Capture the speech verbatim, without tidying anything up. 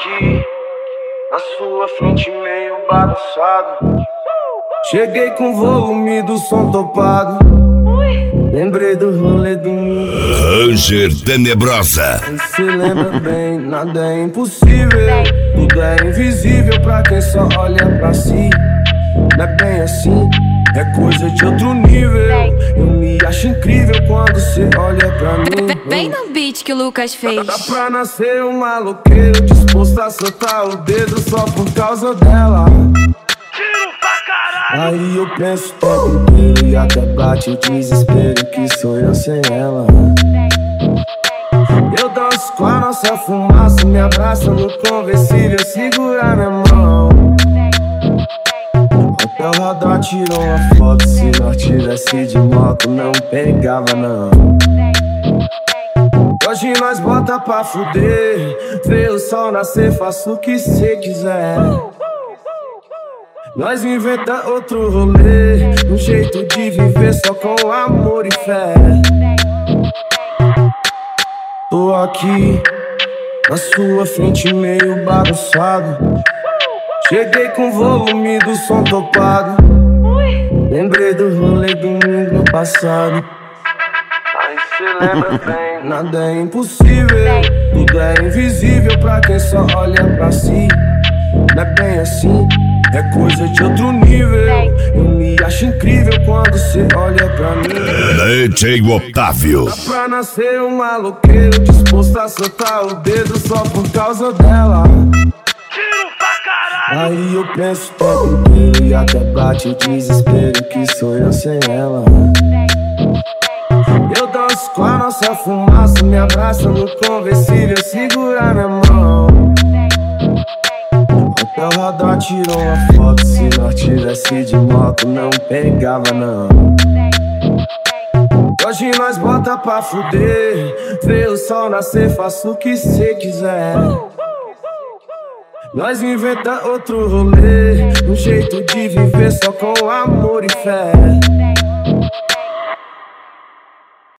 aqui na sua frente meio bagunçado. Cheguei com o volume do som topado. Lembrei do rolê do mundo. Ranger Tenebrosa. Se lembra bem, nada é impossível. Tudo é invisível pra quem só olha pra si. Não é bem assim, é coisa de outro nível. Eu me acho incrível quando cê olha pra mim. Vem no beat que o Lucas fez. Dá pra nascer um maloqueiro disposto a soltar o dedo só por causa dela. Aí eu penso o tempo inteiro e até bate o desespero que sou eu sem ela. Eu danço com a nossa fumaça, me abraça no conversível, segura minha mão. Até o radar tirou uma foto, se nós tivesse de moto não pegava não. Hoje nós bota pra fuder, vê o sol nascer, faço o que cê quiser. Nós inventa outro rolê, um jeito de viver só com amor e fé. Tô aqui na sua frente meio bagunçado. Cheguei com o volume do som topado. Lembrei do rolê do domingo passado. Aí cê lembra bem, nada é impossível. Tudo é invisível pra quem só olha pra si. Não é bem assim, é coisa de outro nível. Eu me acho incrível quando cê olha pra mim. D J Otávio. Dá pra nascer um maloqueiro disposto a soltar o dedo só por causa dela. Aí eu penso o tempo inteiro e até bate o desespero que sou eu sem ela. Eu danço com a nossa fumaça, me abraça no conversível, segura minha mão. Até o radar tirou uma foto, se nós tivesse de moto não pegava não. Hoje nós bota pra fuder, vê o sol nascer, faço o que cê quiser. Nós inventa outro rolê, um jeito de viver só com amor e fé.